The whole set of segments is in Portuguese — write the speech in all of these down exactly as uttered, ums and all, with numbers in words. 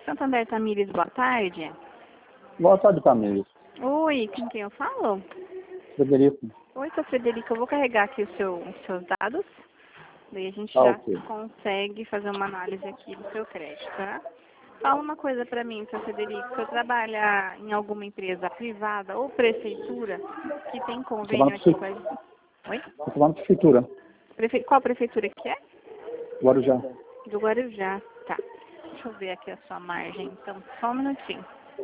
Santander Tamires, boa tarde. Boa tarde, Tamires. Oi, com quem eu falo? Frederico. Oi, sou Frederica. Eu vou carregar aqui o seu, os seus dados. Daí a gente Ah, já ok. consegue fazer uma análise aqui do seu crédito, tá? Fala uma coisa pra mim, seu Frederico. Você trabalha em alguma empresa privada ou prefeitura que tem convênio aqui com a gente? Oi? Estou falando de prefeitura. Prefe... Qual prefeitura que é? Guarujá. Do Guarujá, tá. Deixa eu ver aqui a sua margem, então, só um minutinho.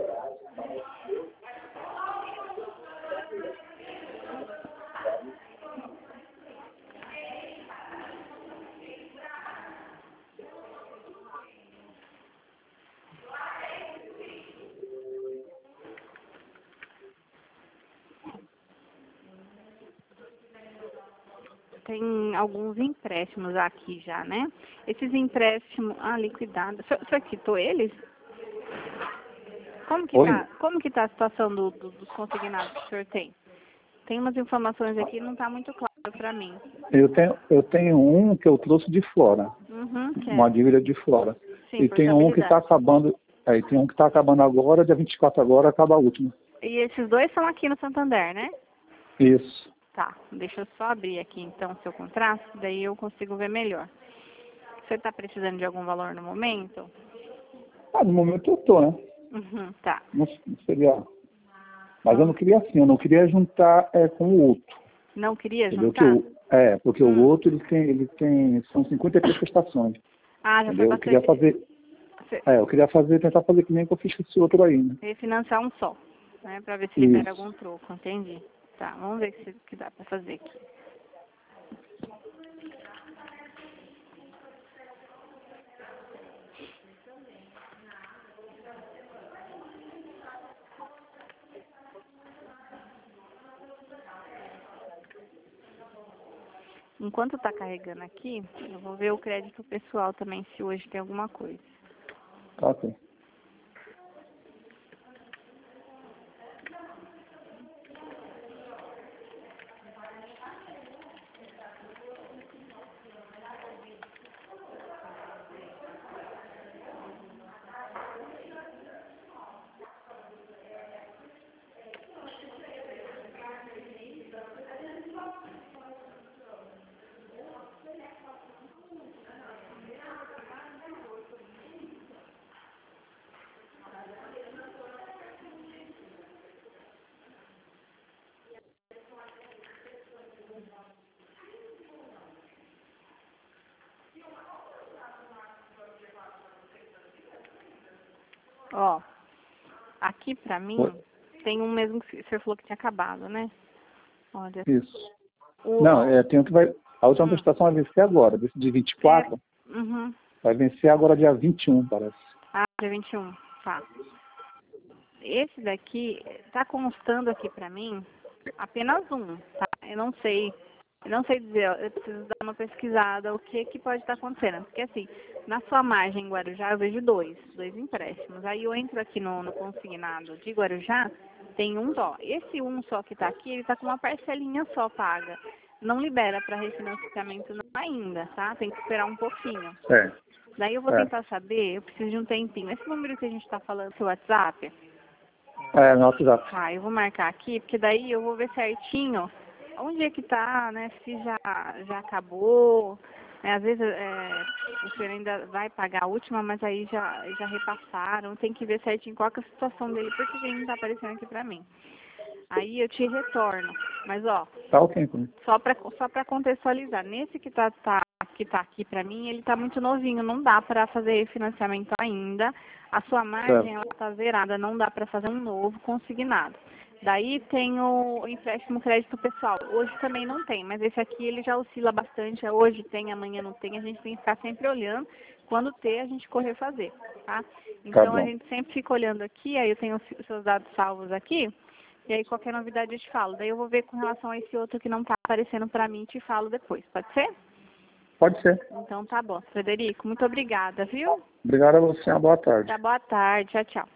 Tem alguns empréstimos aqui já, né? Esses empréstimos, ah, liquidado. O senhor, o senhor quitou eles? Como que Oi? tá, como que tá a situação do, do- dos consignados que o senhor tem? Tem umas informações aqui, não tá muito claro para mim. Eu tenho, eu tenho um que eu trouxe de fora. Uhum, que Uma é, dívida de fora. sim, E tem um que está portabilidade. acabando. É, e tem um que está acabando agora, dia vinte e quatro agora, acaba a última. E esses dois são aqui no Santander, né? Isso. Tá, deixa eu só abrir aqui então o seu contrato, daí eu consigo ver melhor. Você está precisando de algum valor no momento? Ah, no momento eu tô, né? Uhum, tá. Não, não seria. Mas eu não queria assim, eu não queria juntar é, com o outro. Não queria Entendeu? Que juntar? o, é, porque o Hum. outro ele tem, ele tem. São cinquenta e três prestações. Ah, já foi Entendeu? Eu queria bastante. fazer. Você É, eu queria fazer, tentar fazer que nem que eu fiz com esse outro aí, né? refinanciar um só, né? Pra ver se libera Isso. algum troco, entendi. Tá, vamos ver o que, que dá pra fazer aqui. Enquanto tá carregando aqui, eu vou ver o crédito pessoal também, se hoje tem alguma coisa. Tá, ok. Ó, aqui pra mim, Oi. tem um mesmo que o senhor falou que tinha acabado, né? Olha, Isso. o, Não, ó, é, tem um que vai. A última hum, prestação vai vencer agora. Desse de vinte e é, quatro uhum, vai vencer agora dia vinte e um, parece. ah, dia vinte e um, tá. Esse daqui, tá constando aqui pra mim apenas um, tá? Eu não sei, eu não sei dizer, ó, eu preciso dar uma pesquisada o que que pode estar acontecendo. Porque assim, na sua margem em Guarujá eu vejo dois, dois empréstimos. Aí eu entro aqui no, no consignado de Guarujá, tem um só. Esse um só que tá aqui, ele tá com uma parcelinha só paga. Não libera para refinanciamento não ainda, tá? Tem que esperar um pouquinho. É, Daí eu vou é. tentar saber, eu preciso de um tempinho. Esse número que a gente tá falando, seu WhatsApp, É, no WhatsApp. tá, eu vou marcar aqui, porque daí eu vou ver certinho onde é que tá, né, se já, já acabou, né, às vezes é, o senhor ainda vai pagar a última, mas aí já, já repassaram, tem que ver certinho qual que é a situação dele, porque ele não tá aparecendo aqui pra mim. Aí eu te retorno, mas ó, Tá ok, então. só pra, só pra contextualizar, nesse que tá, tá, que tá aqui pra mim, ele tá muito novinho, não dá pra fazer financiamento ainda. A sua margem, ela Certo. tá zerada, não dá pra fazer um novo consignado. Daí tem o empréstimo crédito pessoal. Hoje também não tem, mas esse aqui ele já oscila bastante. Hoje tem, amanhã não tem. A gente tem que ficar sempre olhando. Quando ter, a gente correr fazer, tá? Tá Então a bom. gente sempre fica olhando aqui, aí eu tenho os os seus dados salvos aqui. E aí qualquer novidade eu te falo. Daí eu vou ver com relação a esse outro que não tá aparecendo pra mim e te falo depois. Pode ser? Pode ser. Então tá bom. Frederico, muito obrigada, viu? Obrigado a você. Uma boa tarde. Tá, boa tarde. Tchau, tchau.